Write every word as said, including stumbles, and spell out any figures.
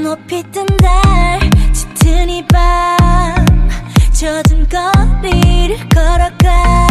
높이 뜬 달 짙은 이 밤 젖은 거리를 걸어가